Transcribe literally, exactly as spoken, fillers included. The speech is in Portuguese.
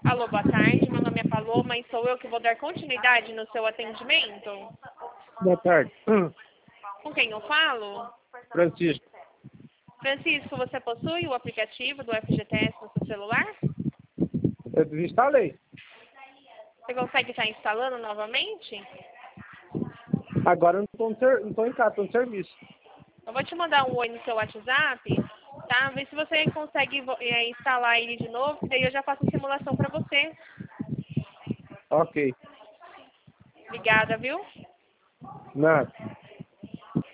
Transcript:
Alô, boa tarde. Meu nome é Paloma e sou eu que vou dar continuidade no seu atendimento. Boa tarde. Com quem eu falo? Francisco. Francisco, você possui o aplicativo do F G T S no seu celular? Eu desinstalei. Você consegue estar instalando novamente? Agora eu não estou não tô em casa, estou no serviço. Eu vou te mandar um oi no seu WhatsApp, tá? Vê se você consegue é, instalar ele de novo, que daí eu já faço a simulação para você. Ok. Obrigada, viu? Nada.